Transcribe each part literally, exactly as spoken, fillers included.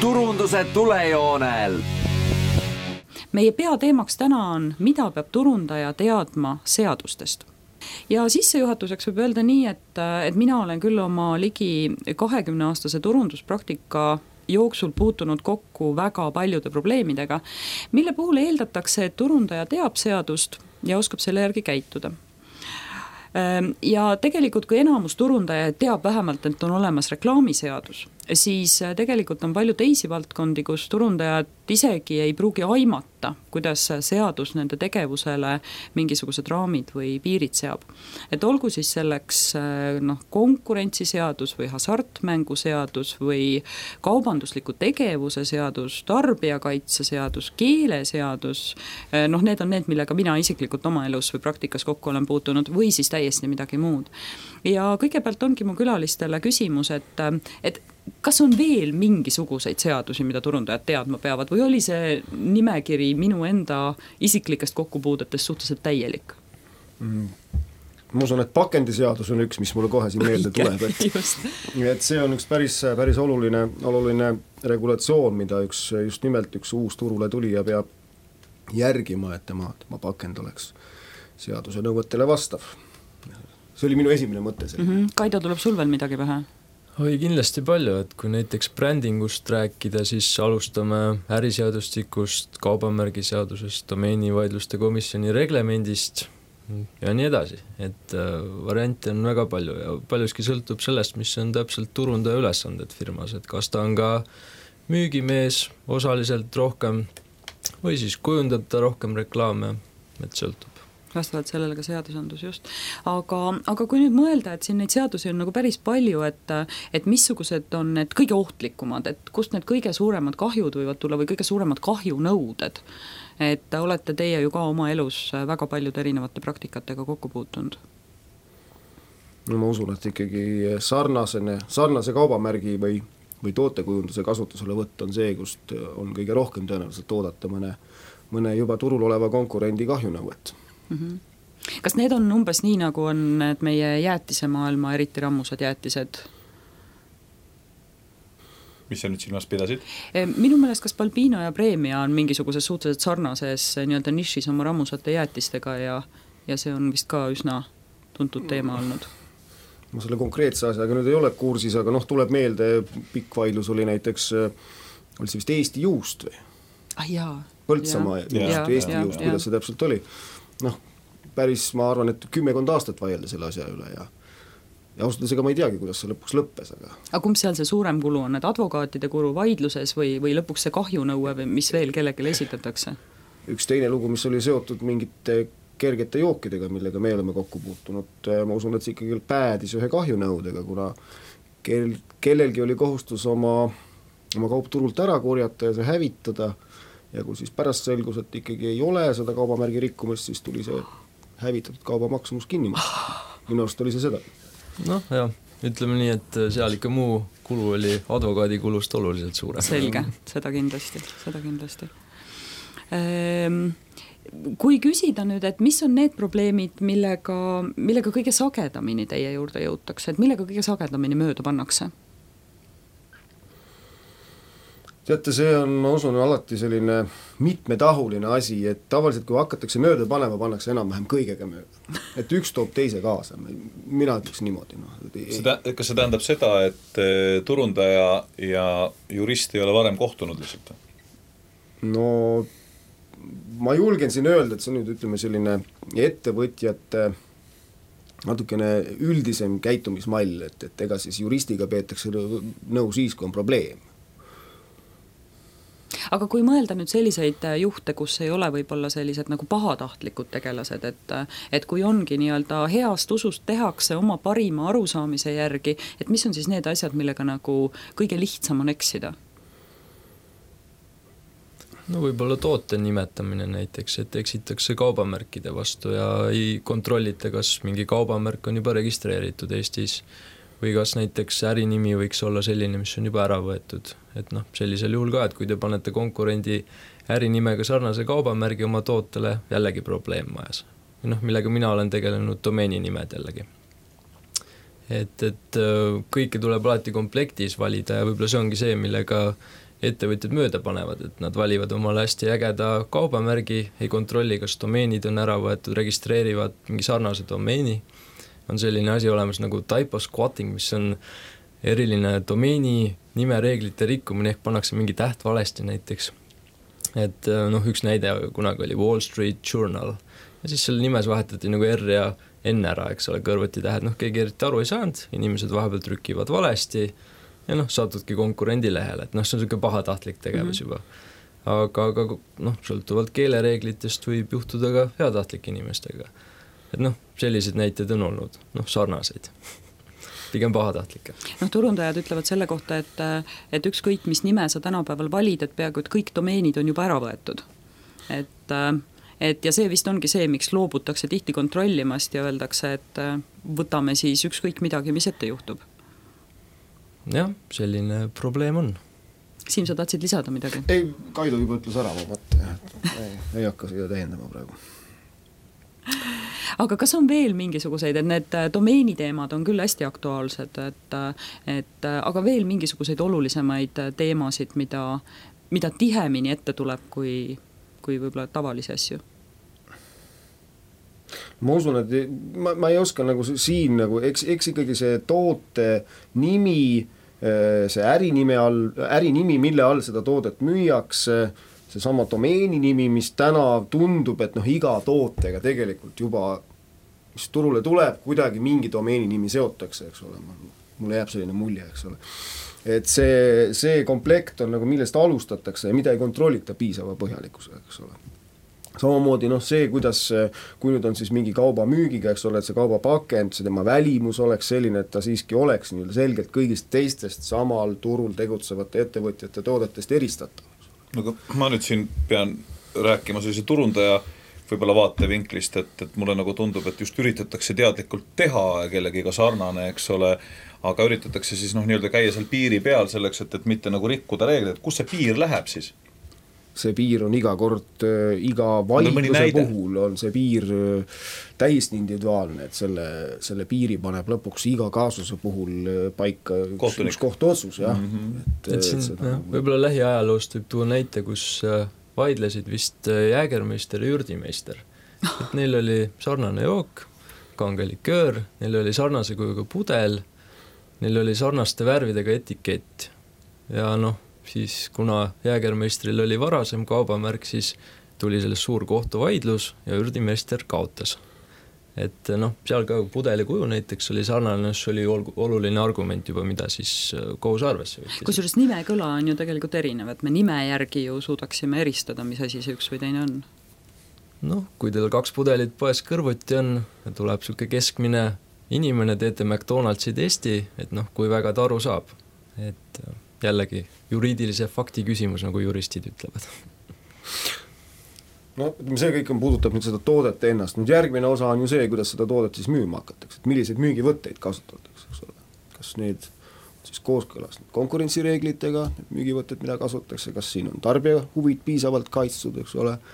turunduse tulejoonel. Meie peateemaks täna on, mida peab turundaja teadma seadustest. Ja sissejuhatuseks võib öelda nii, et, et mina olen küll oma ligi kahekümne aastase turunduspraktika jooksul puutunud kokku väga paljude probleemidega, mille puhul eeldatakse, et turundaja teab seadust ja oskab selle järgi käituda. Ja tegelikult, kui enamus turundaja teab vähemalt, et on olemas reklaamiseadus, siis tegelikult on palju teisi valdkondi, kus turundajad isegi ei pruugi aimata, kuidas seadus nende tegevusele mingisugused raamid või piirid seab. Et olgu siis selleks noh, konkurentsiseadus või hasartmänguseadus või kaubandusliku tegevuse seadus, tarbijakaitseseadus, keeleseadus, noh need on need, millega mina isiklikult oma elus või praktikas kokku olen puutunud või siis täiesti midagi muud. Ja kõigepealt ongi mu külalistele küsimus, et, et kas on veel mingisuguseid seadusi, mida turundajad teadma peavad või oli see nimekiri minu enda isiklikest kokkupuudetest suhteliselt täielik? Mm. Ma usun, et pakendiseadus on üks, mis mulle kohe siin meelde tuleb. Et, et see on üks päris, päris oluline, oluline regulatsioon, mida üks, just nimelt üks uus turule tuli ja peab järgima, et tema, tema pakend oleks seaduse nõuetele vastav. See oli minu esimene mõte. Mm-hmm. Kaido, tuleb sul veel midagi pähe? Oi, kindlasti palju, et kui näiteks brändingust rääkida, siis alustame äriseadustikust, kaubamärgiseadusest, domeenivaidluste komisjoni reglemendist ja nii edasi. Et variante on väga palju ja paljuski sõltub sellest, mis on täpselt turundaja ülesanded firmas, et kas ta on ka müügimees osaliselt rohkem või siis kujundab ta rohkem reklaame, et sõltub. Vastavalt sellele ka seadusandus just. Aga, aga kui nüüd mõelda, et siin neid seadusi on nagu päris palju, et, et missugused on need kõige ohtlikumad, et kust need kõige suuremad kahjud võivad tulla või kõige suuremad kahjunõuded, et olete teie ju ka oma elus väga paljude erinevate praktikatega kokku puutunud? No ma usun, et ikkagi sarnasene, sarnase kaubamärgi või, või tootekujunduse kasutusele võtt on see, kust on kõige rohkem tõenäoliselt oodata mõne, mõne juba turul oleva konkurendi kahjunõuet. Mm-hmm. Kas need on umbes nii, nagu on need meie jäätisemaailma eriti rammused jäätised? Mis sa nüüd silmas pidasid? Minu meelest kas Balbino ja Premia on mingisuguses suhteliselt sarnases nii-öelda nišis oma rammusate jäätistega ja, ja see on vist ka üsna tuntud teema olnud. Ma selle konkreetse asjaga nüüd ei ole kursis, aga noh, tuleb meelde, pikk vaidlus oli näiteks, oli see vist Eesti juust või? Ah jaa. Põltsamaa ja, ja, just Eesti ja, juust, kuidas see täpselt oli. Noh, päris ma arvan, et kümmekond aastat vaielda selle asja üle ja, ja ausalt ega ma ei teagi, kuidas see lõpuks lõppes. Aga, aga kumb seal see suurem kulu on, et advokaatide kulu vaidluses või, või lõpuks see kahjunõue või mis veel kellelegi esitatakse? Üks teine lugu, mis oli seotud mingite kergete jookidega, millega me oleme kokku puutunud, ma usun, et see ikkagi päädis ühe kahjunõudega, kuna kel, kellelgi oli kohustus oma, oma kaup turult ära korjata ja see hävitada. Ja kui siis pärast selgus, et ikkagi ei ole seda kaubamärgi rikkumist, siis tuli see hävitatud kauba maksumus kinni maksta. Minu arust oli see seda. Noh, jah, ütleme nii, et seal ikka muu kulu oli advokaadi kulust oluliselt suurem. Selge, seda kindlasti, seda kindlasti. Ehm, kui küsida nüüd, et mis on need probleemid, millega, millega kõige sagedamini teie juurde jõutakse, et millega kõige sagedamini mööda pannakse? Teate, see on, ma usun, alati selline mitmetahuline asi, et tavaliselt kui hakatakse mööda panema, pannakse enam-vähem kõigega mööda. Et üks toob teise kaasa. Mina ütleks niimoodi. No. Seda, kas see tähendab seda, et turundaja ja jurist ei ole varem kohtunud lihtsalt? No ma julgen siin öelda, et see nüüd ütleme selline ettevõtjate natukene üldisem käitumismall, et, et ega siis juristiga peetakse nõu siis, kui on probleem. Aga kui mõelda nüüd selliseid juhte, kus ei ole võib-olla sellised nagu pahatahtlikud tegelased, et, et kui ongi nii-öelda heast usust tehakse oma parima arusaamise järgi, et mis on siis need asjad, millega nagu kõige lihtsam on eksida? No võib-olla toote nimetamine näiteks, et eksitakse kaubamärkide vastu ja ei kontrollita, kas mingi kaubamärk on juba registreeritud Eestis või kas näiteks ärinimi võiks olla selline, mis on juba ära võetud. Et noh, sellisel juhul ka, et kui te panete konkurendi ärinimega sarnase kaubamärgi oma tootele, jällegi probleem majas. Noh, millega mina olen tegelenud domeeni nimed jällegi. Et, et kõike tuleb alati komplektis valida ja võib-olla see ongi see, millega ettevõtjad mööda panevad, et nad valivad omale hästi ägeda kaubamärgi, ei kontrolli, kas domeenid on ära võetud, registreerivad mingi sarnase domeeni. On selline asi olemas nagu typo squatting, mis on eriline domeeni nimereeglite rikkumine, ehk pannakse mingi täht valesti näiteks. Et noh, üks näide kunagi oli Wall Street Journal ja siis selle nimes vahetati nagu R ja N ära, eks ole, kõrvuti tähed, noh, keegi eriti aru ei saanud, inimesed vahepeal trükivad valesti ja noh, satudki konkurendi lehele, et noh, see on selline pahatahtlik tegevus mm-hmm. juba. Aga, aga noh, sõltuvalt keelereeglitest võib juhtuda ka heatahtlike inimestega. Et noh, sellised näited on olnud, noh, sarnaseid. Pigem pahatahtlikke. Noh, turundajad ütlevad selle kohta, et, et ükskõik mis nime sa tänapäeval valid, et peaaegu et kõik domeenid on juba ära võetud. Et, et ja see vist ongi see, miks loobutakse tihti kontrollimast ja öeldakse, et võtame siis ükskõik midagi, mis ette juhtub. Jah, selline probleem on. Siim, sa tahtsid lisada midagi? Ei, Kaido juba ütles ära, ma mõtte, ei, ei hakka seda tähendama praegu. Aga kas on veel mingisuguseid, et need domeeniteemad on küll hästi aktuaalsed, et, et aga veel mingisuguseid olulisemaid teemasid, mida, mida tihemini ette tuleb kui, kui võib-olla tavalisi asju? Ma usun, et ma, ma ei oska nagu siin nagu, eks, eks ikkagi see toote nimi, see ärinime all, ärinimi, mille all seda toodet müüakse, see sama domeeni nimi, mis täna tundub, et noh, iga tootega tegelikult juba, mis turule tuleb, kuidagi mingi domeeni nimi seotakse, eks ole, mulle jääb selline mulje, eks ole. Et see, see komplekt on nagu millest alustatakse ja mida ei kontrollita piisava põhjalikkusega, eks ole. Samamoodi noh, see, kuidas, kui nüüd on siis mingi kauba müügiga, eks ole, et see kauba pakend, see tema välimus oleks selline, et ta siiski oleks nii selgelt kõigist teistest samal turul tegutsevate ettevõtjate toodetest eristatav. No, ma nüüd siin pean rääkima sellise turundaja võib-olla vaatevinklist, et, et mulle nagu tundub, et just üritatakse teadlikult teha kellegiga sarnane, eks ole, aga üritatakse siis noh, nii-öelda käia seal piiri peal selleks, et, et mitte nagu rikkuda reeglid, et kus see piir läheb siis? See piir on iga kord, iga vaidluse puhul on see piir täiesti individuaalne, et selle, selle piiri paneb lõpuks iga kaasuse puhul paika üks, üks kohtuotsus, jah. Mm-hmm. Et, et siin, jah, võib-olla lähiajaloost võib tuua näite, kus vaidlesid vist Jägermeister ja Jürdimeister. Et neil oli sarnane jook, kangeliköör, neil oli sarnase kujuga pudel, neil oli sarnaste värvidega etikett ja noh, siis kuna Jägermeistril oli varasem kaubamärk, siis tuli sellest suur kohtuvaidlus ja Jürdimeister kaotas. Et noh, seal ka pudeli kuju näiteks oli sarnane, see oli oluline argument juba, mida siis kohus arvesse võttis. Kusjuures nime kõla on ju tegelikult erinev, et me nime järgi ju suudaksime eristada, mis asi see üks või teine on. Noh, kui teil kaks pudelit poes kõrvuti on, tuleb siuke keskmine inimene, teete McDonaldsi testi, et noh, kui väga ta aru saab. Et jällegi juriidilise fakti küsimus, nagu juristid ütlevad. No, see kõik on puudutab nüüd seda toodet ennast. Nüüd järgmine osa on ju see, kuidas seda toodet siis müüma hakatakse. Et milliseid müügivõtteid kasutatakse, eks ole. Kas need siis kooskõlas konkurentsireeglitega, müügivõtted, mida kasutatakse, kas siin on tarbija huvid piisavalt kaitstud, eks ole.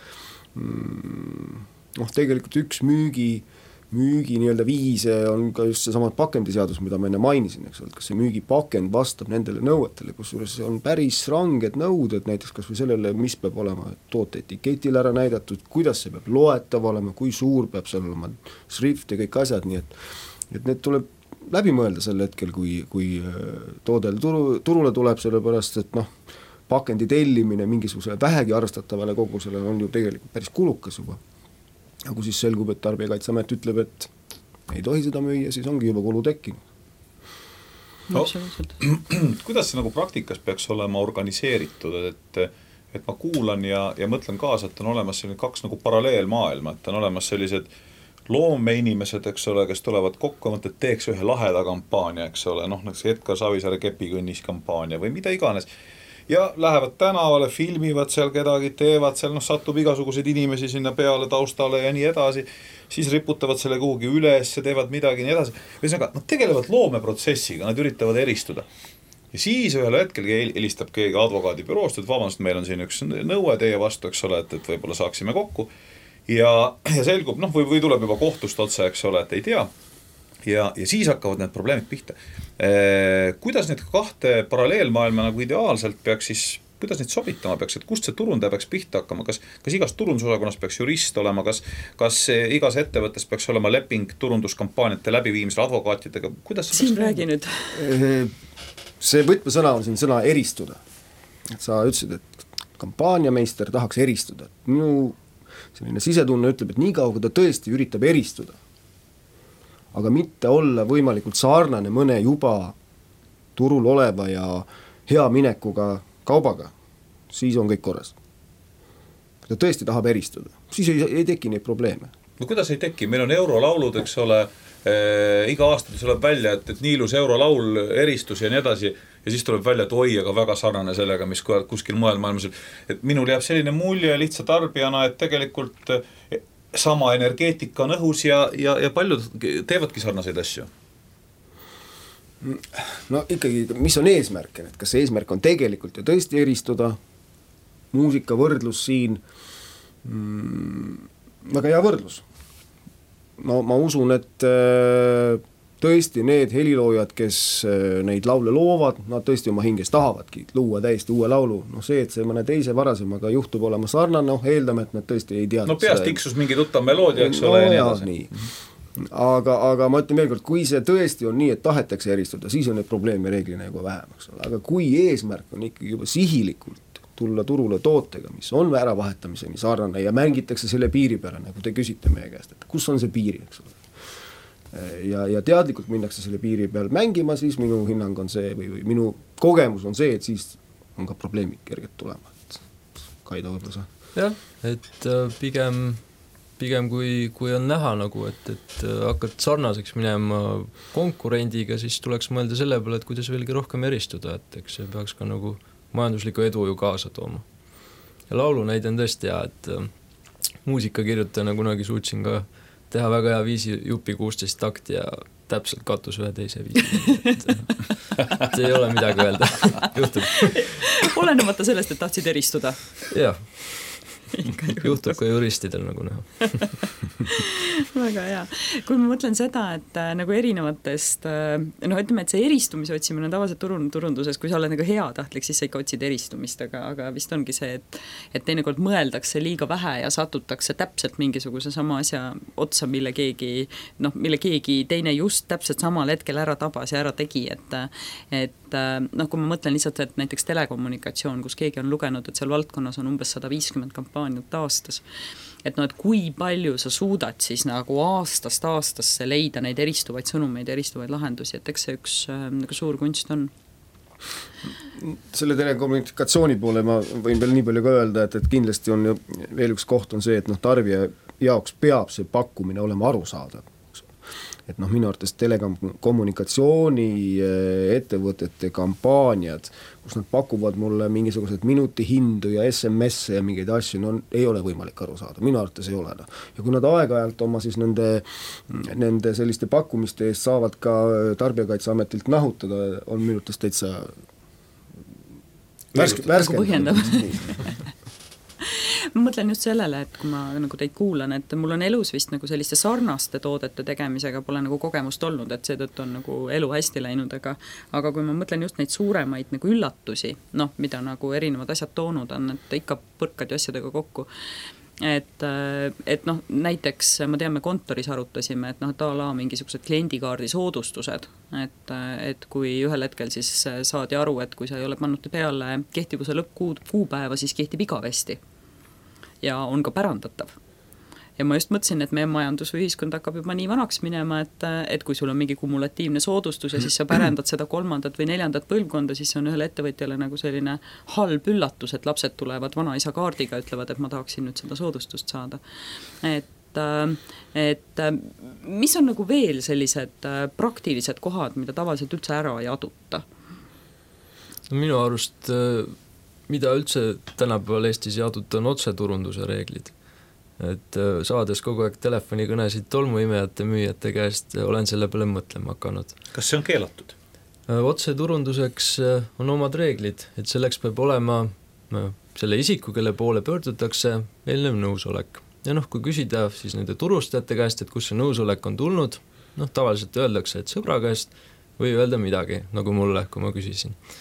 Noh, tegelikult üks müügi müügi nii-öelda viise on ka just see samad pakendiseadus, mida ma enne mainisin, eks ole, kas see müügipakend vastab nendele nõuetele, kusjuures on päris ranged nõuded, näiteks kas või sellele, mis peab olema toote etiketil ära näidatud, kuidas see peab loetav olema, kui suur peab seal olema šrift ja kõik asjad, nii et, et need tuleb läbi mõelda sel hetkel, kui, kui toodel turu, turule tuleb, sellepärast, et noh, pakendi tellimine mingisuguse vähegi arvestatavale kogusele on ju tegelikult päris kulukas juba. Ja kui siis selgub, et Tarbijakaitseamet ütleb, et ei tohi seda müüa, siis ongi juba kulu tekkinud. No, kuidas see nagu praktikas peaks olema organiseeritud, et, et ma kuulan ja, ja mõtlen kaasa, et on olemas selline kaks nagu paralleelmaailma, et on olemas sellised loomeinimesed, eks ole, kes tulevad kokku, et teeks ühe laheda kampaania, eks ole, noh, näiteks Edgar Savisaare kepikõnnis kampaania või mida iganes. Ja lähevad tänavale, filmivad seal kedagi, teevad seal, noh, satub igasuguseid inimesi sinna peale, taustale ja nii edasi, siis riputavad selle kuhugi üles, teevad midagi nii edasi. Ühesõnaga, nad tegelevad loomeprotsessiga, nad üritavad eristuda. Ja siis ühel hetkel helistab keegi advokaadibüroost, et vabandust, meil on siin üks nõue teie vastu, eks ole, et, et võib-olla saaksime kokku. Ja, ja selgub, noh, või, või tuleb juba kohtust otsa, eks ole, et ei tea. Ja, ja siis hakkavad need probleemid pihta. Eh, kuidas need kahte paralleelmaailma nagu ideaalselt peaks siis kuidas neid sobitama peaks, et kust see turundaja peaks pihta hakkama, kas, kas igas turundusosakonnas peaks jurist olema, kas, kas igas ettevõttes peaks olema leping turunduskampaaniate läbiviimisel advokaatidega, kuidas siin räägi nüüd? See võtmesõna on siin sõna eristuda. Et sa ütlesid, et kampaaniameister tahaks eristuda. Minu selline sisetunne ütleb, et nii kaua, kui ta tõesti üritab eristuda, aga mitte olla võimalikult sarnane mõne juba turul oleva ja hea minekuga kaubaga, siis on kõik korras. Kui ta tõesti tahab eristuda, siis ei, ei teki neid probleeme. No kuidas ei teki? Meil on eurolaulud, eks ole, e, iga aasta tuleb välja, et, et nii ilus eurolaul, eristus ja nii edasi, ja siis tuleb välja, et oi, aga väga sarnane sellega, mis kuskil mujal maailmas. Et minul jääb selline mulje lihtsa tarbijana, et tegelikult sama energeetika on õhus ja, ja, ja paljud teevadki sarnaseid asju. No ikkagi, mis on eesmärk? Et kas eesmärk on tegelikult ja tõesti eristuda? Muusika võrdlus siin, mm, väga hea võrdlus. No ma usun, et tõesti need heliloojad, kes neid laule loovad, nad tõesti oma hinges tahavadki luua täiesti uue laulu. No see, et see mõne teise varasemaga juhtub olema sarnane, no eeldame, et nad tõesti ei tea. No peast tiksus mingi tuttav meloodia, eks no, ole, ja nii edasi. Nii. Aga, aga ma ütlen veel kord, kui see tõesti on nii, et tahetakse eristuda, siis on neid probleeme reeglina juba vähem. Aga kui eesmärk on ikkagi juba sihilikult tulla turule tootega, mis on vääravahetamiseni sarnane ja mängitakse selle piiri peale, nagu te küsite meie käest, et kus on see piiri, eks ole. Ja, ja teadlikult minnakse selle piiri peal mängima, siis minu hinnang on see, või, või minu kogemus on see, et siis on ka probleemid kerged tulema. Et Kaido võib-olla sa. Jah, et pigem, pigem kui, kui on näha nagu, et, et hakkad sarnaseks minema konkurendiga, siis tuleks mõelda selle peale, et kuidas veelgi rohkem eristuda, et eks see peaks ka nagu majandusliku edu ju kaasa tooma. Ja laulu näide on tõesti hea, et muusikakirjutajana kunagi suutsin ka teha väga hea viisi jupi kuusteist takti ja täpselt katus ühe teise viisi. Et, et ei ole midagi öelda. Juhtub. Olenemata sellest, et tahtsid eristuda. Jah. Juhtub ka juristidel nagu näha. Väga hea. Kui ma mõtlen seda, et äh, nagu erinevatest, äh, no ütleme, et see eristumise otsimine on tavaliselt turun, turunduses, kui sa oled nagu hea tahtlik, siis sa ikka otsid eristumist, aga, aga vist ongi see, et, et teinekord mõeldakse liiga vähe ja satutakse täpselt mingisuguse sama asja otsa, mille keegi, noh, mille keegi teine just täpselt samal hetkel ära tabas ja ära tegi, et, et noh, kui ma mõtlen lihtsalt, et näiteks telekommunikatsioon, kus keegi on lugenud, et seal valdkonnas on umbes sada viiskümmend kampaaniat aastas, et no, et kui palju sa suudad siis nagu aastast aastasse leida neid eristuvaid sõnumeid, eristuvaid lahendusi, et eks see üks nagu suur kunst on. Selle telekommunikatsiooni poole ma võin veel nii palju ka öelda, et, et kindlasti on veel üks koht on see, et noh, tarbija jaoks peab see pakkumine olema arusaadav. Et noh, minu arvates telekommunikatsiooni ettevõtete kampaaniad, kus nad pakuvad mulle mingisugused minuti hindu ja S M S ja mingeid asju, no ei ole võimalik aru saada, minu arvates ei ole. No. Ja kui nad aeg-ajalt oma siis nende, nende selliste pakkumiste eest saavad ka Tarbijakaitseametilt nahutada, on minu arvates täitsa värske, värske. Ma mõtlen just sellele, et kui ma nagu teid kuulan, et mul on elus vist nagu selliste sarnaste toodete tegemisega pole nagu kogemust olnud, et seetõttu on nagu elu hästi läinud, aga, aga kui ma mõtlen just neid suuremaid nagu üllatusi, noh, mida nagu erinevad asjad toonud on, et ikka põrkad ja asjadega kokku, et, et noh, näiteks ma teame, kontoris arutasime, et noh, et a la mingisugused kliendikaardi soodustused, et, et kui ühel hetkel siis saadi aru, et kui sa ei ole pannud peale kehtivuse lõppkuupäeva, siis kehtib igavesti ja on ka pärandatav. Ja ma just mõtlesin, et meie majandus või ühiskond hakkab juba nii vanaks minema, et, et kui sul on mingi kumulatiivne soodustus ja siis sa pärandad seda kolmandat või neljandat põlvkonda, siis see on ühele ettevõtjale nagu selline halb üllatus, et lapsed tulevad vanaisa kaardiga, ütlevad, et ma tahaksin nüüd seda soodustust saada. Et, et mis on nagu veel sellised praktilised kohad, mida tavaliselt üldse ära ei aduta? No minu arust mida üldse tänapäeval Eestis jaduta on otseturunduse reeglid. Et saades kogu aeg telefonikõnesid tolmuimejate müüjate käest, olen selle peale mõtlema hakanud. Kas see on keelatud? Otseturunduseks on omad reeglid, et selleks peab olema selle isiku, kelle poole pöördutakse, eelnev nõusolek. Ja noh, kui küsida siis nende turustajate käest, et kus see nõusolek on tulnud, noh, tavaliselt öeldakse, et sõbra käest või öelda midagi, nagu mulle, kui ma küsisin.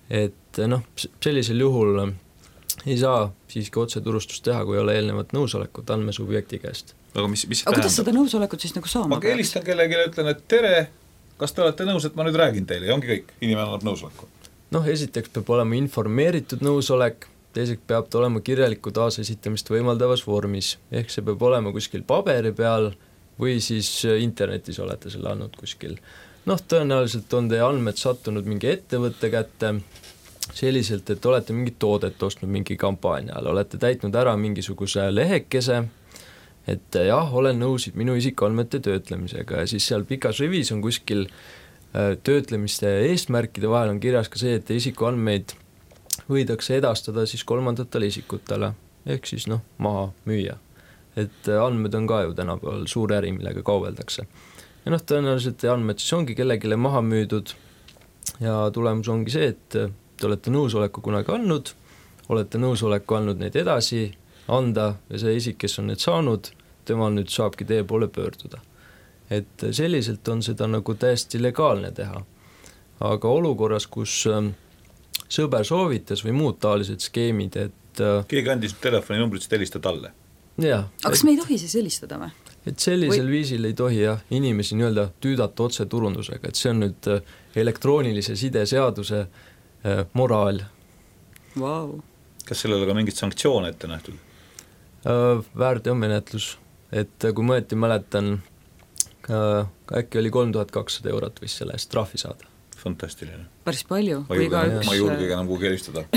et noh, sellisel juhul ei saa siiski otseturustust teha, kui ei ole eelnevat nõusolekut andmesubjekti käest. Aga, mis, mis aga kuidas seda nõusolekut siis nagu saama ma helistan kellelegi ja ütlen, et tere, kas te olete nõus, et ma nüüd räägin teile ja ongi kõik, inimene annab nõusoleku. Noh, esiteks peab olema informeeritud nõusolek, teiseks peab ta olema kirjalikku taasesitamist võimaldavas vormis, ehk see peab olema kuskil paberi peal või siis internetis olete selle andnud kuskil. Noh, tõenäoliselt on teie andmed sattunud mingi ettevõtte kätte selliselt, et olete mingit toodet ostnud mingi kampaania all, olete täitnud ära mingisuguse lehekese, et jah, olen nõus minu isikuandmete töötlemisega ja siis seal pikas rivis on kuskil töötlemiste eesmärkide vahel on kirjas ka see, et isikuandmeid võidakse edastada siis kolmandatele isikutele, ehk siis noh, maha müüa. Et andmed on ka ju tänapäeval suur äri, millega kaubeldakse. Ja noh, tõenäoliselt andmed siis ongi kellegile maha müüdud ja tulemus ongi see, et te olete nõusoleku kunagi andnud, olete nõusoleku andnud neid edasi anda ja see isik, kes on need saanud, tema nüüd saabki teie poole pöörduda. Et selliselt on seda nagu täiesti legaalne teha. Aga olukorras, kus sõber soovitas või muud taolised skeemid, et keegi andis telefoninumbrit, et helista talle. Jah, aga kas me ei tohi siis helistada või? Et sellisel või... viisil ei tohi jah, inimesi nii-öelda tüüdata otse turundusega, et see on nüüd elektroonilise side seaduse äh, moraal. Wow. Kas sellele ka mingit sanktsioone ette nähtud? Äh, väärteomenetlus, et kui ma õieti mäletan, äh, äkki oli kolm tuhat kakssada eurot võis selle eest trahvi saada. Fantastiline. Päris palju. Ma ei julge, ma ei julge enam kuhugi helistada.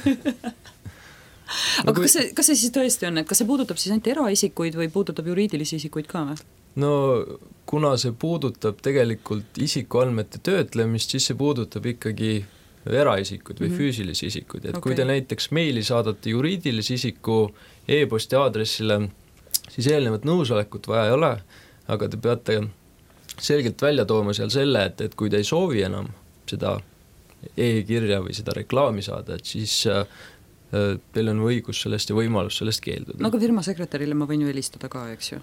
Aga kas see, kas see siis tõesti on, et kas see puudutab siis ainult eraisikuid või puudutab juriidilisi isikuid ka või? No kuna see puudutab tegelikult isikuandmete töötlemist, siis see puudutab ikkagi eraisikuid või mm-hmm. füüsilisi isikuid, et okay. Kui te näiteks meili saadate juriidilise isiku e-posti aadressile, siis eelnevat nõusolekut vaja ei ole, aga te peate selgelt välja tooma seal selle, et, et kui te ei soovi enam seda e-kirja või seda reklaami saada, et siis teil on õigus sellest ja võimalus sellest keelduda. No aga firma sekretärile ma võin ju helistada ka, eks ju?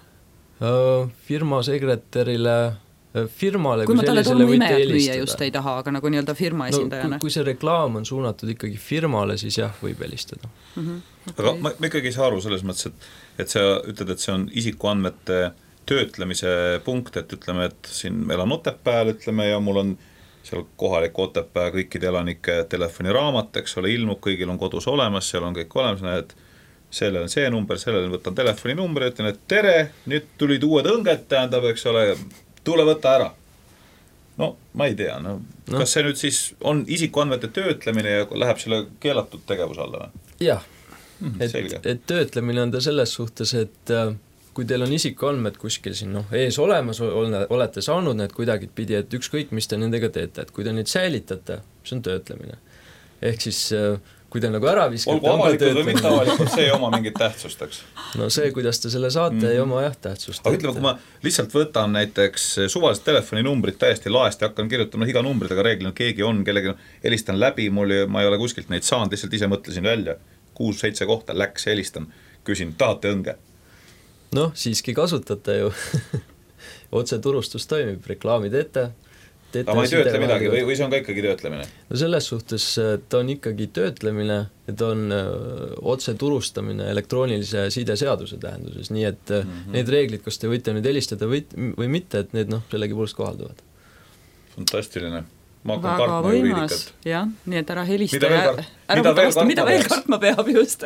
Firma sekretärile, firmale kui ma talle tolmu imejat müüa just ei taha, aga nagu nii-öelda firma esindajana. No, kui, kui see reklaam on suunatud ikkagi firmale, siis jah, võib helistada. Mm-hmm. Okay. Aga ma, ma ikkagi ei saa aru selles mõttes, et, et sa ütled, et see on isikuandmete töötlemise punkt, et ütleme, et siin meil on Otepääl, ütleme, ja mul on seal kohalik Otepää kõikide elanike telefoniraamat, eks ole, ilmub, kõigil on kodus olemas, seal on kõik olemas, näed, sellel on see number, sellel võtan telefoninumbri, ütlen, et tere, nüüd tulid uued õnged, tähendab, eks ole, tule võtta ära. No, ma ei tea, no, no. Kas see nüüd siis on isikuandmete töötlemine ja läheb selle keelatud tegevuse alla või? Jah, hmm, et, et töötlemine on ta selles suhtes, et kui teil on isikuandmed kuskil siin no, ees olemas, olete saanud need kuidagi pidi, et ükskõik, mis te nendega teete, et kui te neid säilitate, see on töötlemine. Ehk siis, kui te nagu ära viskate... Olgu avalikud või mitte avalikud, see ei oma mingit tähtsust, eks? No see, kuidas te selle saate, mm. ei oma jah tähtsust. Aga ütleme, kui ma lihtsalt võtan näiteks suvalised telefoninumbrid täiesti laest ja hakkan kirjutama iga numbrit, aga reeglina keegi on, kellegi helistan läbi, mul ma ei ole kuskilt neid saanud, lihtsalt ise mõtlesin välja, kuus-seitse kohta läks, helistan, küsin, tahate õnge? Noh, siiski kasutate ju. Otse turustus toimib, reklaami teete. Aga ma ei töötle midagi või, või see on ka ikkagi töötlemine? No selles suhtes ta on ikkagi töötlemine, et on otse turustamine elektroonilise side seaduse tähenduses, nii et mm-hmm. need reeglid, kas te võite nüüd helistada või, või mitte, et need noh, sellegi puolest kohalduvad. Fantastiline. Ma hakkan väga kartma juriidikat. Jah, nii et ära helista. Mida veel, kart... mida veel kartma, mida veel kartma peab just.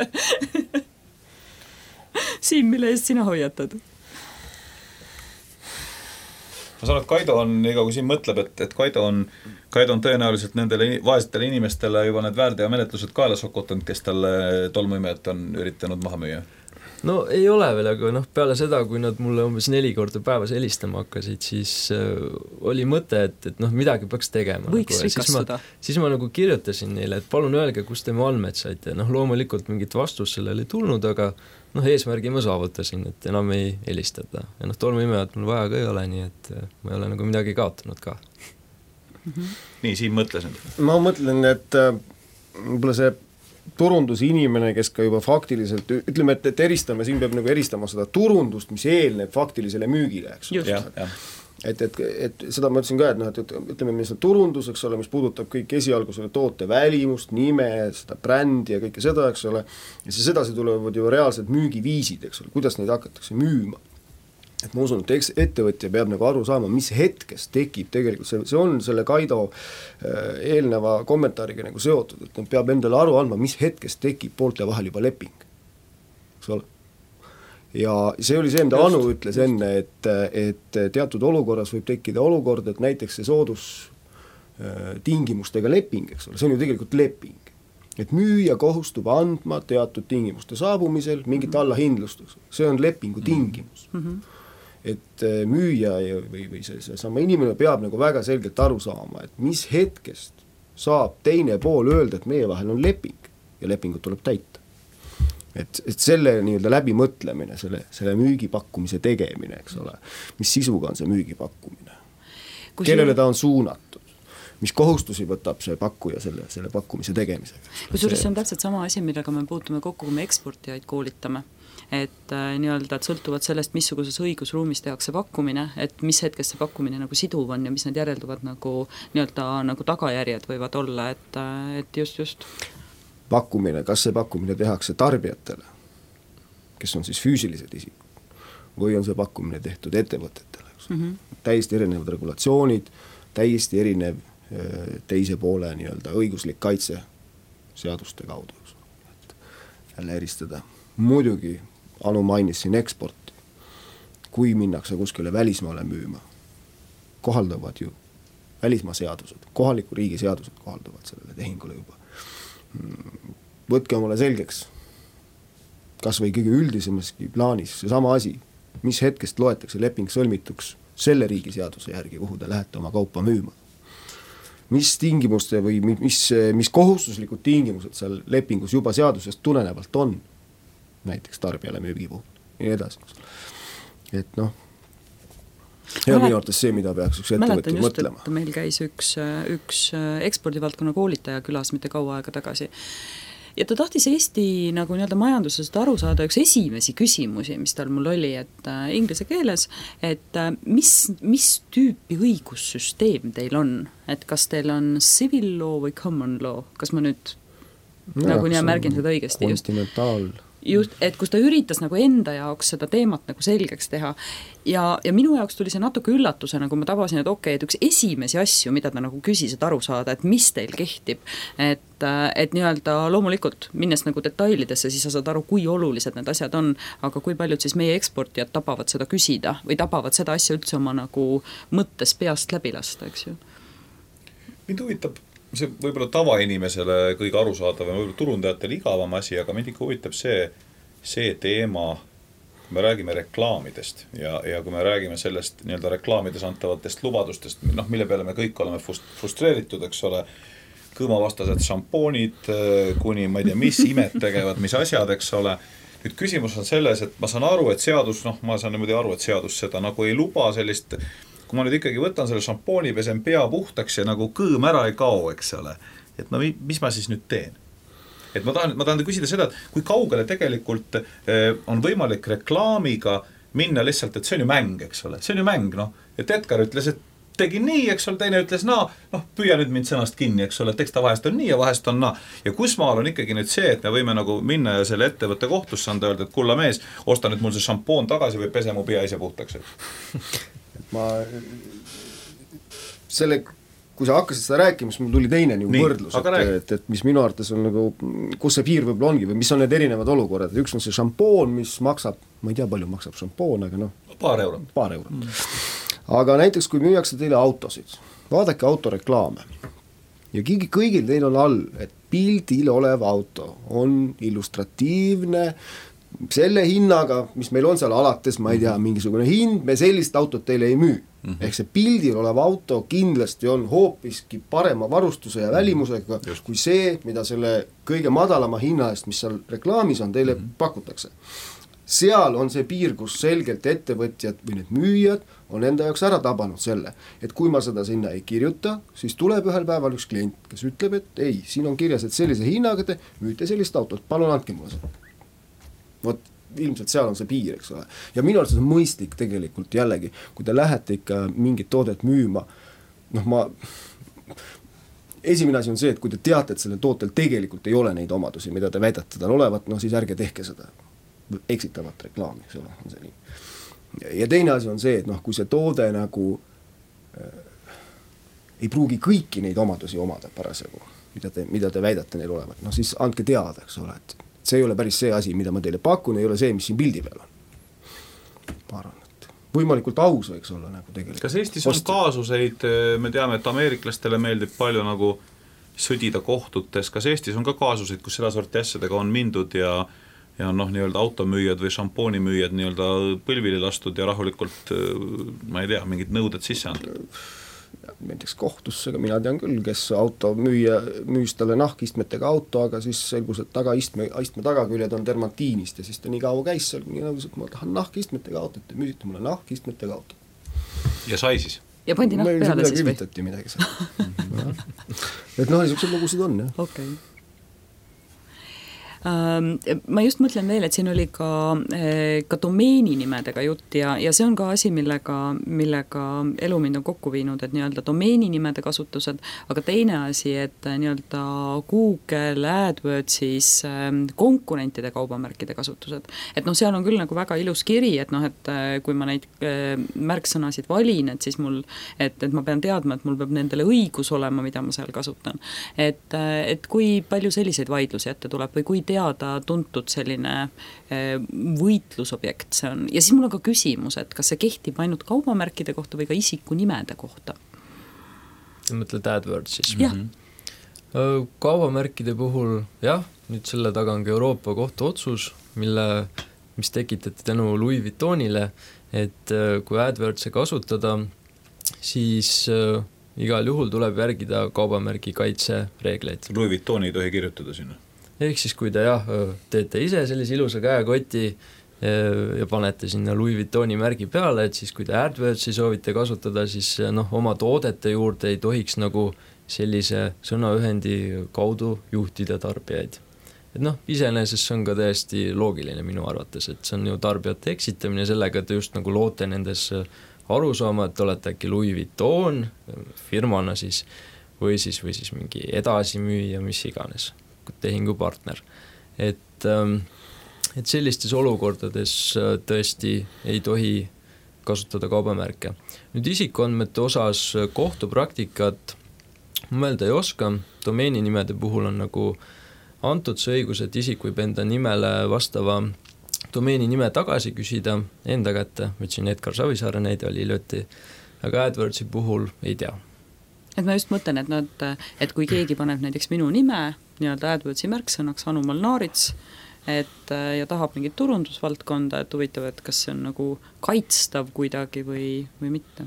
Siim, mille eest sina hoiatad? Ma saan, et Kaido on, ega kui siin mõtleb, et, et Kaido on, Kaido on tõenäoliselt nendele vaesetele inimestele juba need väärteomenetlused kaela sokotanud, kes talle tolmuimejat on üritanud maha müüa. No ei ole veel, aga noh, peale seda, kui nad mulle umbes neli korda päevas helistama hakkasid, siis äh, oli mõte, et, et noh, midagi peaks tegema. Võiks nagu, rikastuda. Siis, siis ma nagu kirjutasin neile, et palun öelge, kus te mu andmed saite. Noh, loomulikult mingit vastust sellele ei tulnud, aga noh, eesmärgi ma saavutasin, et enam ei helistada. Ja noh, tolmuimejat mul vaja ka ei ole, nii et ma ei ole nagu midagi kaotanud ka. Mm-hmm. Nii, Siim mõtlesin. Ma mõtlen, et võib-olla see turundusinimene, kes ka juba faktiliselt, ütleme, et, et eristame, siin peab nagu eristama seda turundust, mis eelneb faktilisele müügile, eks. Just. Ja, ja. et, et, et seda ma ütlesin ka, et noh, et ütleme, mis on turundus, eks ole, mis puudutab kõik esialgu selle toote välimust, nime, seda brändi ja kõike seda, eks ole, ja siis edasi tulevad ju reaalsed müügiviisid, eks ole, kuidas neid hakatakse müüma. Et ma usun, et ettevõtja peab nagu aru saama, mis hetkest tekib tegelikult, see, see on selle Kaido eelneva kommentaariga nagu seotud, et peab endale aru andma, mis hetkest tekib poolte vahel juba leping, eks ole. Ja see oli see, mida just, Anu ütles just. enne, et, et teatud olukorras võib tekkida olukord, et näiteks see soodus tingimustega leping, eks ole, see on ju tegelikult leping. Et müüja kohustub andma teatud tingimuste saabumisel mingit mm-hmm. allahindlustus. See on lepingu tingimus. Mm-hmm. Et müüja või, või see, see sama inimene peab nagu väga selgelt aru saama, et mis hetkest saab teine pool öelda, et meie vahel on leping ja lepingut tuleb täita. Et, et selle nii-öelda läbimõtlemine, selle, selle müügipakkumise tegemine, eks ole, mis sisuga on see müügipakkumine, Kus kellele ta on suunatud, mis kohustusi võtab see pakkuja selle, selle pakkumise tegemisega. Kusjuures see on täpselt sama asi, millega me puutume kokku, kui me eksportijaid koolitame. Et äh, nii-öelda, et sõltuvad sellest, missuguses õigusruumis tehakse pakkumine, et mis hetkest see pakkumine nagu siduv on ja mis need järelduvad nagu, nii-öelda, nagu tagajärjed võivad olla, et, et just, just pakkumine, kas see pakkumine tehakse tarbijatele, kes on siis füüsilised isikud, või on see pakkumine tehtud ettevõtetele. Mm-hmm. Täiesti erinevad regulatsioonid, täiesti erinev teise poole nii-öelda õiguslik kaitse seaduste kaudu. Et jälle eristada. Muidugi Anu mainis siin eksporti. Kui minnakse kuskile välismaale müüma, kohaldavad ju välismaa seadused, kohaliku riigi seadused kohaldavad sellele tehingule juba. Võtke mulle selgeks, kas või kõige üldisemaski plaanis see sama asi, mis hetkest loetakse leping sõlmituks selle riigi seaduse järgi, kuhu te lähete oma kaupa müüma. Mis tingimuste või mis, mis kohustuslikud tingimused seal lepingus juba seadusest tulenevalt on, näiteks tarbijale müügi puhul ja nii edasi. Et noh, ja minu arvates see, mida peaks üks ettevõtja mõtlema. Mäletan just, et meil käis üks, üks ekspordivaldkonna koolitaja külas mitte kaua aega tagasi. Ja ta tahtis Eesti nagu nii-öelda majandusest aru saada üks esimesi küsimusi, mis tal mul oli, et äh, inglise keeles, et äh, mis, mis tüüpi õigussüsteem teil on? Et kas teil on civil law või common law? Kas ma nüüd ja, nagu nii märgin seda õigesti? Kontinentaal. Just, et kus ta üritas nagu enda jaoks seda teemat nagu selgeks teha ja, ja minu jaoks tuli see natuke üllatusena, kui ma tabasin, et okei, et üks esimesi asju, mida ta nagu küsis, et aru saada, et mis teil kehtib, et, et nii-öelda loomulikult minnes nagu detailidesse, siis sa saad aru, kui olulised need asjad on, aga kui paljud siis meie eksportijad tabavad seda küsida või tabavad seda asja üldse oma nagu mõttes peast läbi lasta, eks ju. Mind huvitab see võib-olla tavainimesele kõige arusaadav ja võib-olla turundajatele igavam asi, aga mind ikka huvitab see, see teema, kui me räägime reklaamidest ja, ja kui me räägime sellest nii-öelda reklaamides antavatest lubadustest, noh, mille peale me kõik oleme frustreeritud, eks ole, kõõmavastased šampoonid, kuni ma ei tea, mis imed tegevad, mis asjad, eks ole. Nüüd küsimus on selles, et ma saan aru, et seadus, noh, ma saan niimoodi aru, et seadus seda nagu ei luba sellist. Kui ma nüüd ikkagi võtan selle šampooni, pesen pea puhtaks ja nagu kõõm ära ei kao, eks ole, et no mis ma siis nüüd teen? Et ma tahan, ma tahan küsida seda, et kui kaugele tegelikult on võimalik reklaamiga minna lihtsalt, et see on ju mäng, eks ole, see on ju mäng, noh, et Edgar ütles, et tegi nii, eks ole, teine ütles naa, noh, püüa nüüd mind sõnast kinni, eks ole, et eks ta vahest on nii ja vahest on naa. Ja kus maal on ikkagi nüüd see, et me võime nagu minna ja selle ettevõtte kohtusse anda öelda, et kulla mees, osta nüüd mul see šampoon tagasi või pese mu pea ise puhtaks. Ma selle, kui sa hakkasid seda rääkima, siis mul tuli teine nagu võrdlus, et, et, et mis minu arvates on nagu, kus see piir võib-olla ongi või mis on need erinevad olukorrad, üks on see šampoon, mis maksab, ma ei tea palju maksab šampoon, aga noh, paar eurot, paar eurot. Mm. Aga näiteks kui müüakse teile autosid, vaadake autoreklaame ja kõigil, kõigil teil on all, et pildil olev auto on illustratiivne selle hinnaga, mis meil on seal alates, ma ei tea, mingisugune hind, me sellist autot teile ei müü. Mm-hmm. Ehk see pildil olev auto kindlasti on hoopiski parema varustuse ja välimusega Just. kui see, mida selle kõige madalama hinna eest, mis seal reklaamis on, teile mm-hmm. pakutakse. Seal on see piir, kus selgelt ettevõtjad või need müüjad on enda jaoks ära tabanud selle, et kui ma seda sinna ei kirjuta, siis tuleb ühel päeval üks klient, kes ütleb, et ei, siin on kirjas, et sellise hinnaga te müüte sellist autot, palun andke mulle seda. Vot ilmselt seal on see piir, eks ole. Ja minu arvates on mõistlik tegelikult jällegi, kui te lähete ikka mingit toodet müüma, noh ma, esimene asi on see, et kui te teate, et sellel tootel tegelikult ei ole neid omadusi, mida te väidate tal olevat, noh siis ärge tehke seda eksitavat reklaami, eks ole, on see nii. Ja teine asi on see, et noh, kui see toode nagu äh, ei pruugi kõiki neid omadusi omada parasjagu, mida te, mida te väidate neil olevat, noh siis andke teada, eks ole, et see ei ole päris see asi, mida ma teile pakun, ei ole see, mis siin pildi peal on. Ma arvan, et võimalikult aus võiks olla nagu tegelikult. Kas Eestis on kaasuseid, me teame, et ameeriklastele meeldib palju nagu sõdida kohtutes, kas Eestis on ka kaasuseid, kus seda sorti asjadega on mindud ja ja noh, nii-öelda automüüjad või šampoonimüüjad nii-öelda põlvili lastud ja rahulikult, ma ei tea, mingid nõuded sisse antud? Näiteks kohtusse, mina tean küll, kes auto müüa, müüs talle nahkistmetega auto, aga siis selgus, et taga istme, istme tagaküljed on dermatiinist ja siis ta nii kaua käis seal, nii nagu, et ma tahan nahkistmetega autot ja müüsite mulle nahkistmetega auto. Ja sai siis? Ja pandi nahk peale siis või? Hüvitati midagi seal. Et noh, niisugused lugusid on, jah. Okei. Okay. Ma just mõtlen veel, et siin oli ka, ka domeeni nimedega jutt ja, ja see on ka asi, millega, millega Elumind on kokku viinud, et nii-öelda domeeni nimede kasutused, aga teine asi, et nii-öelda Google, AdWordsis konkurentide kaubamärkide kasutused. Et noh, seal on küll nagu väga ilus kiri, et noh, et kui ma neid märksõnasid valin, et siis mul, et, et ma pean teadma, et mul peab nendele õigus olema, mida ma seal kasutan. Et, et kui palju selliseid vaidlusi ette tuleb või kui teada tuntud selline võitlusobjekt see on. Ja siis mul on ka küsimus, et kas see kehtib ainult kaubamärkide kohta või ka isiku nimede kohta? Mõtled AdWords siis? Jah. Mm-hmm. Kaubamärkide puhul, jah, nüüd selle taga on ka Euroopa kohtu otsus, mille, mis tekitati tänu Louis Vuittonile, et kui AdWordsi kasutada, siis igal juhul tuleb järgida kaubamärgi kaitsereegleid. Louis Vuittoni ei tohi kirjutada sinna? Ehk siis, kui te jah, teete ise sellise ilusa käekoti ja panete sinna Louis Vuittoni märgi peale, et siis kui te AdWordsi soovite kasutada, siis noh, oma toodete juurde ei tohiks nagu sellise sõnaühendi kaudu juhtida tarbijaid. Et noh, iseenesest see on ka täiesti loogiline minu arvates, et see on ju tarbijate eksitamine sellega, et just nagu loote nendes aru saama, et olete äkki Louis Vuitton firmana siis või siis, või siis mingi edasimüüja, mis iganes tehingupartner. Et, et sellistes olukordades tõesti ei tohi kasutada kaubamärke. Nüüd isikuandmete osas kohtupraktikat mõelda ei oska, domeeni nimede puhul on nagu antud see õigus, et isik võib enda nimele vastava domeeni nime tagasi küsida enda kätte, võtsin Edgar Savisaare näide oli hiljuti, aga AdWordsi puhul ei tea. Et ma just mõtlen, et, nad, et kui keegi paneb näiteks minu nime nii-öelda AdWordsi märksõnaks Anu Malnaarits et, ja tahab mingit turundusvaldkonda, et huvitav, et kas see on nagu kaitstav kuidagi või, või mitte.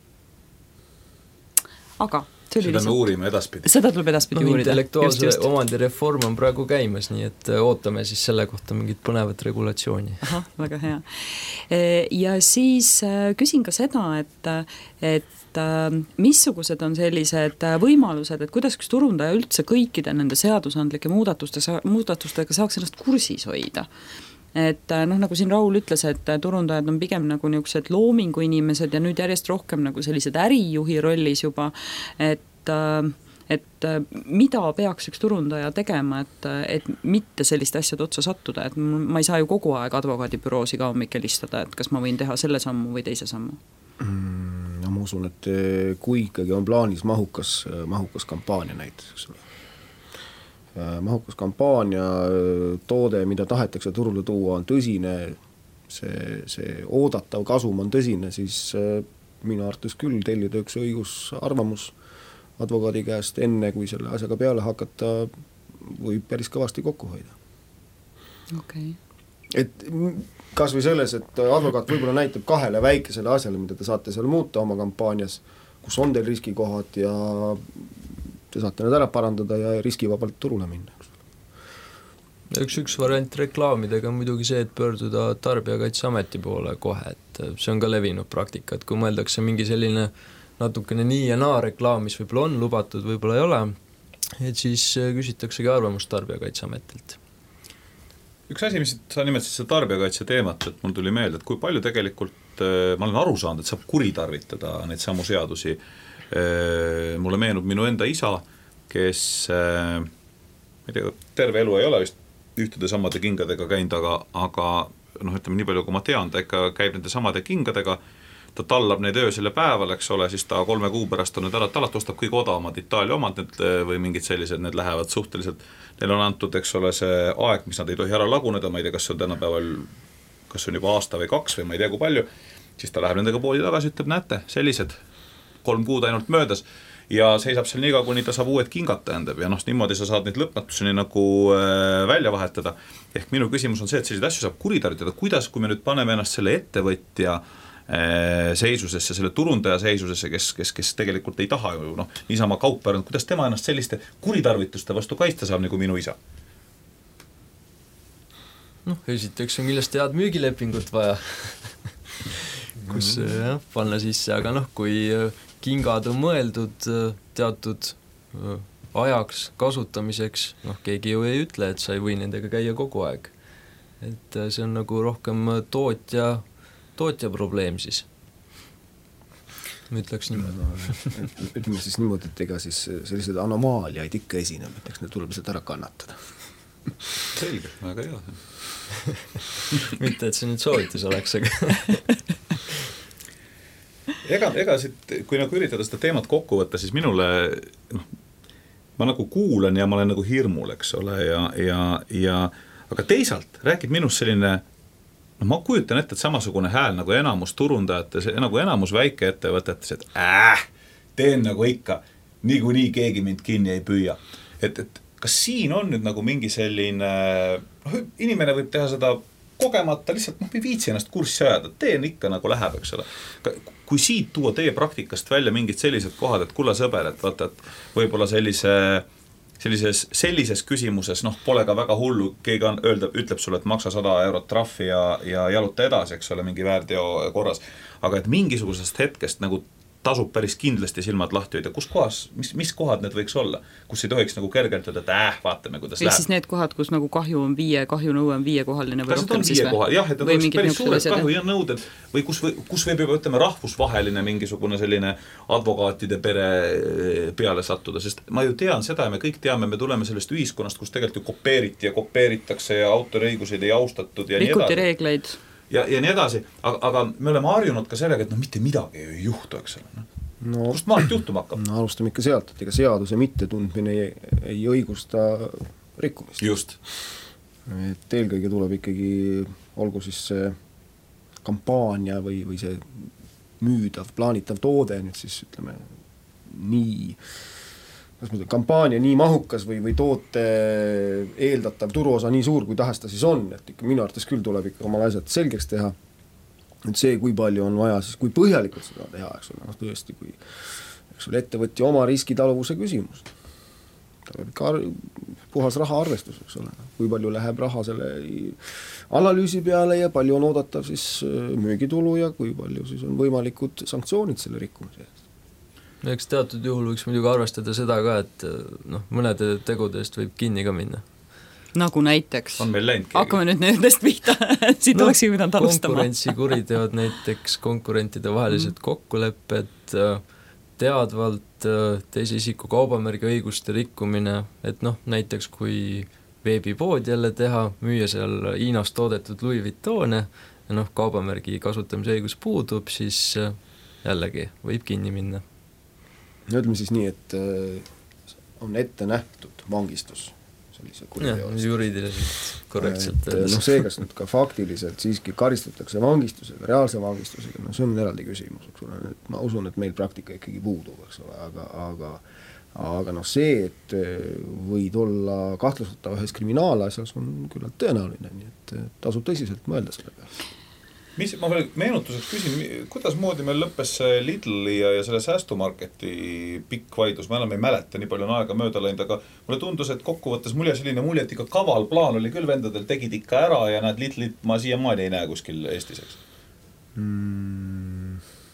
Aga seda lihtsalt, me uurime edaspidi. Seda tuleb edaspidi no, uurida. Intellektuaalse omandireform on praegu käimas, nii et ootame siis selle kohta mingit põnevat regulatsiooni. Aha, väga hea. Ja siis küsin ka seda, et, et missugused on sellised võimalused, et kuidas üks turundaja üldse kõikide nende seadusandlike muudatustega, muudatustega saaks ennast kursis hoida. Et noh, nagu siin Raul ütles, et turundajad on pigem nagu niisugused loomingu inimesed ja nüüd järjest rohkem nagu sellised ärijuhi rollis juba, et, et mida peaks üks turundaja tegema, et, et mitte selliste asjade otsa sattuda, et ma ei saa ju kogu aeg advokaadibüroosi ka hommik helistada, et kas ma võin teha selle sammu või teise sammu? No ma usun, et kui ikkagi on plaanis mahukas, mahukas kampaania näiteks, eks ole. Mahukas kampaania, toode, mida tahetakse turule tuua, on tõsine, see, see oodatav kasum on tõsine, siis minu arvates küll tellida üks õigusarvamus advokaadi käest enne, kui selle asjaga peale hakata, võib päris kõvasti kokku hoida. Okay. Et kas või selles, et advokaat võib-olla näitab kahele väikesele asjale, mida te saate seal muuta oma kampaanias, kus on teil riskikohad ja te saate need ära parandada ja riskivabalt turule minna. Üks, üks variant reklaamidega on muidugi see, et pöörduda Tarbijakaitseameti poole kohe, et see on ka levinud praktika, et kui mõeldakse mingi selline natukene nii ja naa reklaam, mis võib-olla on lubatud, võib-olla ei ole, et siis küsitaksegi arvamust Tarbijakaitseametilt. üks asi, mis sa nimetasid seda tarbijakaitse teemat, et mul tuli meelde, et kui palju tegelikult ma olen aru saanud, et saab kuritarvitada neid samu seadusi. Mulle meenub minu enda isa, kes ma ei tea, terve elu ei ole vist ühtede samade kingadega käinud, aga, aga noh, ütleme nii palju, kui ma tean, ta ikka käib nende samade kingadega, ta tallab neid öösele päeval, eks ole, siis ta kolme kuu pärast on nüüd ära, ta alati ostab kõik odavamad Itaalia omad need, või mingid sellised, need lähevad suhteliselt, neil on antud, eks ole, see aeg, mis nad ei tohi ära laguneda, ma ei tea, kas see on tänapäeval, kas on juba aasta või kaks või ma ei tea, kui palju, siis ta läheb nendega poodi tagasi, ütleb, näete, sellised kolm kuud ainult möödas ja seisab seal nii kaua, kuni ta saab uued kingad tähendab ja noh, niimoodi sa saad neid lõpmatuseni nagu äh, välja vahetada. Ehk minu küsimus on see, et selliseid asju saab kuritarvitada, kuidas, kui me nüüd paneme ennast selle ettevõtja seisusesse, selle turundaja seisusesse, kes, kes, kes tegelikult ei taha ju noh, niisama kaupärand, kuidas tema ennast selliste kuritarvituste vastu kaitsta saab nagu minu isa? Noh, esiteks on kindlasti head müügilepingut vaja kus jah, panna sisse, aga noh, kui kingad on mõeldud teatud ajaks kasutamiseks, noh, keegi ju ei ütle, et sa ei või nendega käia kogu aeg. Et see on nagu rohkem tootja tootja probleem siis. Ma ütleks niimoodi. Ütleme siis niimoodi, et ega siis sellised anomaaliaid ikka esineb, et eks need tuleb lihtsalt ära kannatada. Selge, väga hea. Mitte, et see nüüd soovitus oleks, aga ega, ega siit, kui nagu üritada seda teemat kokku võtta, siis minule noh, ma nagu kuulan ja ma olen nagu hirmul, eks ole, ja, ja, ja aga teisalt räägib minust selline no ma kujutan ette, et samasugune hääl nagu enamus turundajates, nagu enamus väikeettevõtetes, et äh, teen nagu ikka, niikuinii keegi mind kinni ei püüa. Et, et kas siin on nüüd nagu mingi selline, noh, inimene võib teha seda kogemata, lihtsalt noh, ei viitsi ennast kurssi ajada, teen ikka nagu läheb, eks ole. Kui siit tuua teie praktikast välja mingid sellised kohad, et kulla sõber, et vaata, et võib-olla sellise sellises, sellises küsimuses, noh, pole ka väga hullu, keegi on, öelda, ütleb sulle, et maksa sada eurot trahvi ja, ja jaluta edasi, eks ole, mingi väärteo korras, aga et mingisugusest hetkest nagu tasub päris kindlasti silmad lahti hoida, kus kohas, mis, mis kohad need võiks olla, kus ei tohiks nagu kergelt öelda, et äh, vaatame, kuidas või läheb. Siis need kohad, kus nagu kahju on viie, kahjunõue on viiekohaline või rohkem siis või? Jah, et need oleks päris suured kahju ja nõuded või kus, või kus võib juba, ütleme, rahvusvaheline mingisugune selline advokaatide pere peale sattuda, sest ma ju tean seda ja me kõik teame, me tuleme sellest ühiskonnast, kus tegelikult ju kopeeriti ja kopeeritakse ja autoriõiguseid ei austatud ja rikuti nii edasi. Reegleid. Ja, ja nii edasi, aga, aga me oleme harjunud ka sellega, et no mitte midagi ei juhtu, eks ole. No, kust maalt juhtuma hakkab? No alustame ikka sealt, et ega seaduse mittetundmine ei, ei õigusta rikkumist. Just. Et eelkõige tuleb ikkagi, olgu siis see kampaania või, või see müüdav, plaanitav toode, nüüd siis ütleme nii kampaania nii mahukas või, või toote eeldatav turuosa nii suur, kui tahesta siis on, et ikka minu arvates küll tuleb ikka omal asjad selgeks teha, et see, kui palju on vaja, siis kui põhjalikult seda teha, eks ole, noh tõesti, kui eks ole ettevõtja oma riskitaluvuse küsimus, tuleb ikka ar- puhas raha arvestus, eks ole, kui palju läheb raha selle analüüsi peale ja palju on oodatav siis müügitulu ja kui palju siis on võimalikud sanktsioonid selle rikkumise eest. Eks teatud juhul võiks muidugi arvestada seda ka, et noh, mõnede tegudest võib kinni ka minna. Nagu näiteks. On meil läinud keegi. Hakkame nüüd nendest pihta, siit no, olekski pidanud alustama. Konkurentsikuriteod näiteks, konkurentide vahelised mm. kokkulepped, teadvalt teise isiku kaubamärgi õiguste rikkumine, et noh, näiteks kui veebipood jälle teha, müüa seal Hiinas toodetud Louis Vuittone ja noh, kaubamärgi kasutamise õigus puudub, siis jällegi võib kinni minna. No ütleme siis nii, et on ette nähtud vangistus sellise kuriteost. Ja, juriidiliselt korrektselt. No see, kas nüüd ka faktiliselt siiski karistatakse vangistusega, reaalse vangistusega, no see on eraldi küsimus, eks ole. Ma usun, et meil praktika ikkagi puudub, eks ole, aga, aga, aga noh see, et võid olla kahtlustatava ühes kriminaalasjas on küllalt tõenäoline, nii et tasub tõsiselt mõelda selle peale. Mis, ma veel meenutuseks küsin, kuidas moodi meil lõppes Lidli ja, ja selle säästumarketi pikk vaidlus, ma enam ei mäleta, nii palju on aega mööda läinud, aga mulle tundus, et kokkuvõttes mul ja selline mulje, et ikka kaval plaan oli küll vendadel, tegid ikka ära ja nad Lidlit ma siiamaani ei näe kuskil Eestis, eks? Mm,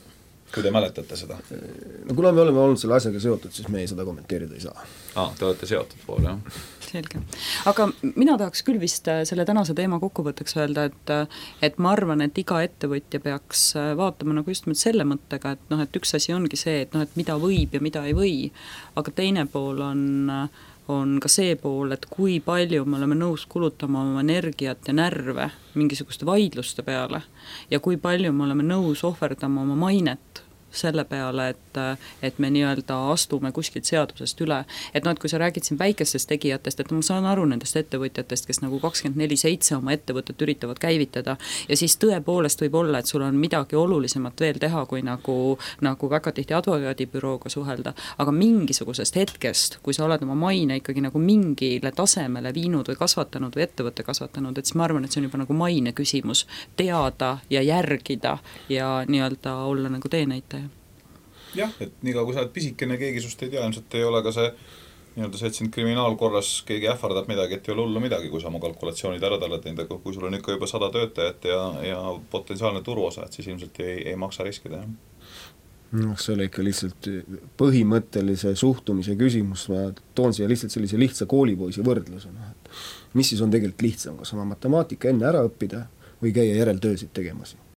kui te mäletate seda? No kuna me oleme olnud selle asjaga seotud, siis me ei seda kommenteerida ei saa. Aa, te olete seotud pool, jah? Selge. Aga mina tahaks küll vist selle tänase teema kokkuvõtteks öelda, et et ma arvan, et iga ettevõtja peaks vaatama nagu just selle mõttega, et noh, et üks asi ongi see, et noh, et mida võib ja mida ei või, aga teine pool on on ka see pool, et kui palju me oleme nõus kulutama oma energiat ja närve mingisuguste vaidluste peale ja kui palju me oleme nõus ohverdama oma mainet selle peale, et, et me nii-öelda astume kuskilt seadusest üle. Et noh, et kui sa räägid siin väikestest tegijatest, et ma saan aru nendest ettevõtjatest, kes nagu kakskümmend neli seitse oma ettevõtet üritavad käivitada ja siis tõepoolest võib olla, et sul on midagi olulisemat veel teha, kui nagu, nagu väga tihti advokaadibürooga suhelda, aga mingisugusest hetkest, kui sa oled oma maine ikkagi nagu mingile tasemele viinud või kasvatanud või ettevõtte kasvatanud, et siis ma arvan, et see on juba nagu maine küsimus teada ja järgida ja nii-öelda olla nagu teenäitaja. Jah, et nii ka kui sa oled pisikene, keegi sust ei tea, ilmselt ei ole ka see nii-öelda see, et sind kriminaalkorras keegi ähvardab midagi, et ei ole hullu midagi, kui sa oma kalkulatsioonid ära talad enda, kui sul on ikka juba sada töötajat ja, ja potentsiaalne turuosa, et siis ilmselt ei, ei maksa riskida. No, see oli ikka lihtsalt põhimõttelise suhtumise küsimus, ma toon siia lihtsalt sellise lihtsa koolipoisi võrdlusena, et mis siis on tegelikult lihtsam, kas oma matemaatika enne ära õppida või käia järeltöösid tegema siin.